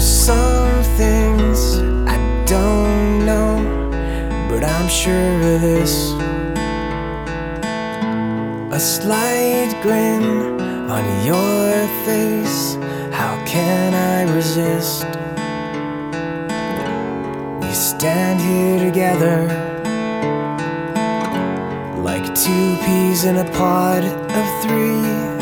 some things I don't know, but I'm sure of this. A slight grin on your face, how can I resist? We stand here together like two peas in a pod of three.